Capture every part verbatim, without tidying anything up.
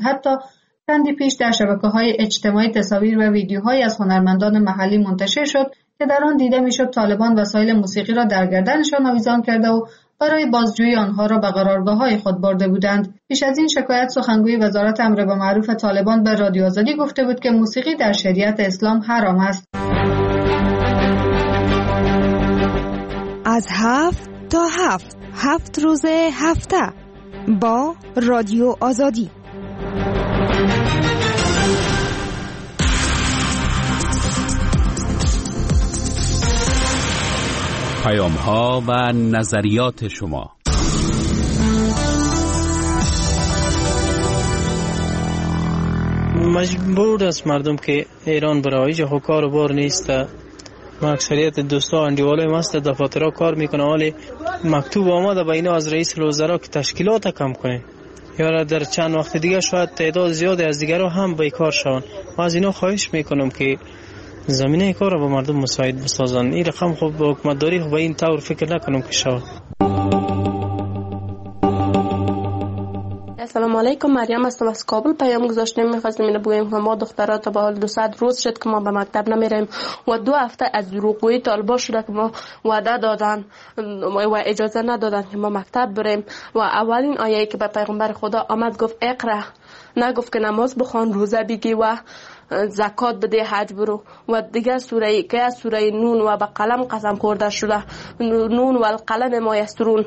حتی چندی پیش در شبکه‌های اجتماعی تصاویر و ویدیوهایی از هنرمندان محلی منتشر شد که در آن دیده می‌شد طالبان وسایل موسیقی را در گردنشان آویزان کرده و برای بازجویی آنها را به قرارگاه‌های خود برده بودند. پیش از این شکایت سخنگوی وزارت امر بالمعروف طالبان به رادیو آزادی گفته بود که موسیقی در شریعت اسلام حرام است. از هفت تا هفت هفت روز هفته با رادیو آزادی. پیام‌ها و نظریات شما. مجبور است مردم که ایران برای هیچ کار و بار نیست. ما اکثریت دوستا اندیوالای ماست دفاترها کار میکنه، ولی مکتوب آمده به اینا از رئیس الوزراء که تشکیلات کم کنه یا در چند وقت دیگه شاید تعداد زیادی از دیگرها هم بیکار شوند. ما از اینا خواهش میکنم که زمینه کار را به مردم مساعد بسازن. این رقم خب به حکومتداری به این طور فکر نکنم که شود. السلام علیکم، مریم هستم از کابل. پیام گذاشتیم می‌خواستیم اینو بگیم که ما دخترها تا به حال دو صد روز شد که ما به مکتب نمیریم و دو هفته از دروغگویی طالبان شده که ما وعده دادن و اجازه ندادن که ما مکتب بریم و اولین آیه‌ای که به پیغمبر خدا آمد گفت اقرا، نگفت که نماز بخوان، روزه بگی و زکات بده، حج برو. و دیگه سوره که از سوره نون و به قلم قسم خورده شده، نون و القلم ما یسطرون.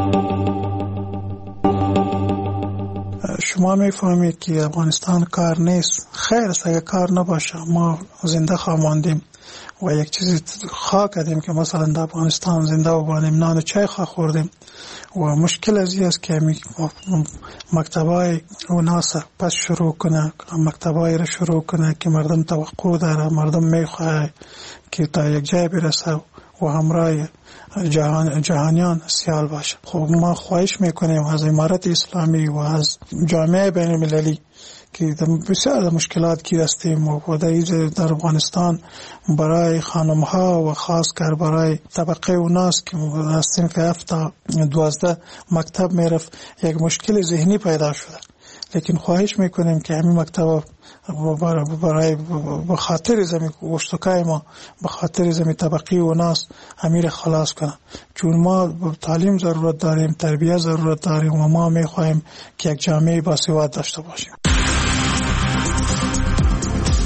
شما میفهمید که افغانستان کار نیست. خیر است اگه کار نباشه، ما زنده خواهیم و یک چیزی خواه کردیم که مثلا در افغانستان زنده و بانیم، نان و چای خواه خوردیم و مشکل از این است که مکتبای و ناس پس شروع کنه، مکتبای را شروع کنه که مردم توقع داره، مردم میخواه که تا یک جای برسه و همراه جهان جهانیان سیال باشه. خب ما خواهش میکنیم از امارت اسلامی و از جامعه بین المللی که بسیار مشکلات کی هستیم و در افغانستان برای خانم ها و خاص کر برای طبقه اوناس که از صنف هفت تا دوازده مکتب میرفت یک مشکل ذهنی پیدا شده. لیکن خواهش میکنیم که همین مکتب برای به خاطر زمین وشتکای ما، به خاطر زمین طبقی و ناس امیر خلاص کنه، چون ما تعلیم ضرورت داریم، تربیت ضرورت داریم و ما میخواهیم که یک جامعه باسواد داشته باشیم.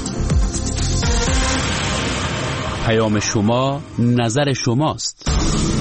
پیام شما نظر شماست.